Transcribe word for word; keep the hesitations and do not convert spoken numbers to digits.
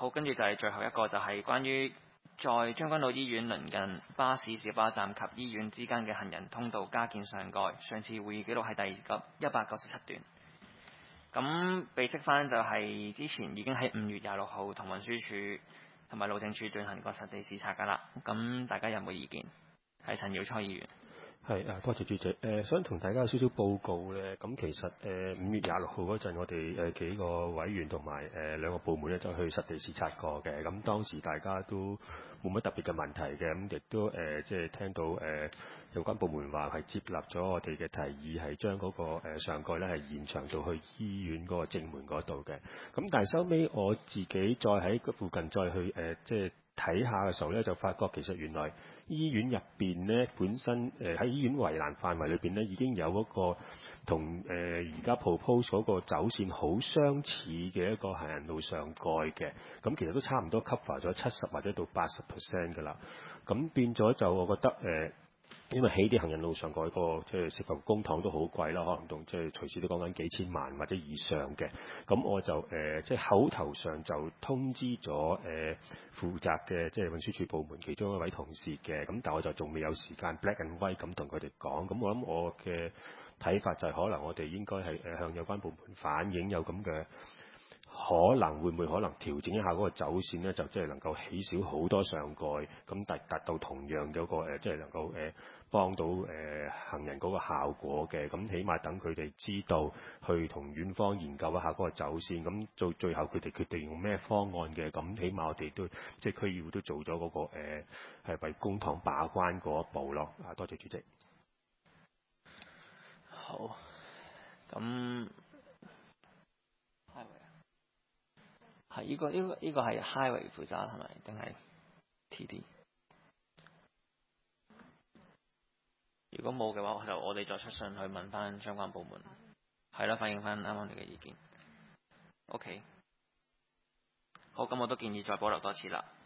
好，跟住就係最後一個，就係關於在將軍澳醫院鄰近巴士小巴站及醫院之間嘅行人通道加建上蓋。上次會議記錄係第一百九十七段。咁備悉翻就係之前已經喺五月廿六號同運輸署同埋路政署進行過實地視察㗎啦。咁大家有冇意見？係陳耀初議員。 係啊，多謝主席。誒、呃，想同大家有少少報告咧。咁其實誒五、呃、月廿六號嗰陣，我哋誒、呃、幾個委員同埋誒兩個部門咧，就去實地視察過嘅。咁當時大家都冇乜特別嘅問題嘅。咁亦都誒、呃、即係聽到誒、呃、有關部門話係接納咗我哋嘅提議，係將嗰個、呃、上蓋咧係延長到去醫院嗰個正門嗰度嘅。咁但係收尾我自己再喺附近再去誒、呃、即係睇下嘅時候咧，就發覺其實原來醫院入邊咧本身誒喺、呃、醫院圍欄範圍裏邊咧已經有一個同誒而家 propose 嗰個走線好相似嘅一個行人路上蓋嘅，咁其實都差唔多 cover 咗七十或者到八十 percent 㗎啦。咁變咗就我覺得誒。呃因為起啲行人路上嗰個即係涉及公帑都好貴啦，可能同即係隨時都講緊幾千萬或者以上嘅。咁我就誒、呃、即係口頭上就通知咗誒、呃、負責嘅即係運輸署部門其中一位同事嘅。咁但係我就仲未有時間 black and white 咁同佢哋講。咁我諗我嘅睇法就係可能我哋應該係誒向有關部門反映有咁嘅。可能會唔會可能調整一下嗰個走線咧，就即係能夠起少好多上蓋，咁達達到同樣嘅一個誒，即係能夠誒幫到誒行人嗰個效果嘅。咁起碼等佢哋知道去同院方研究一下嗰個走線，咁到最後佢哋決定用咩方案嘅。咁起碼我哋都即係區議會都做咗嗰個誒係為公帑把關嗰一步咯。啊，多謝主席。 好，咁。係呢、這個呢、這個呢、這個係 highway 負責係咪？定係 T D？ 如果冇嘅話，就我哋再出信去問翻相關部門，係啦，反映翻啱啱你嘅意見。OK，好，咁我都建議再保留多次啦。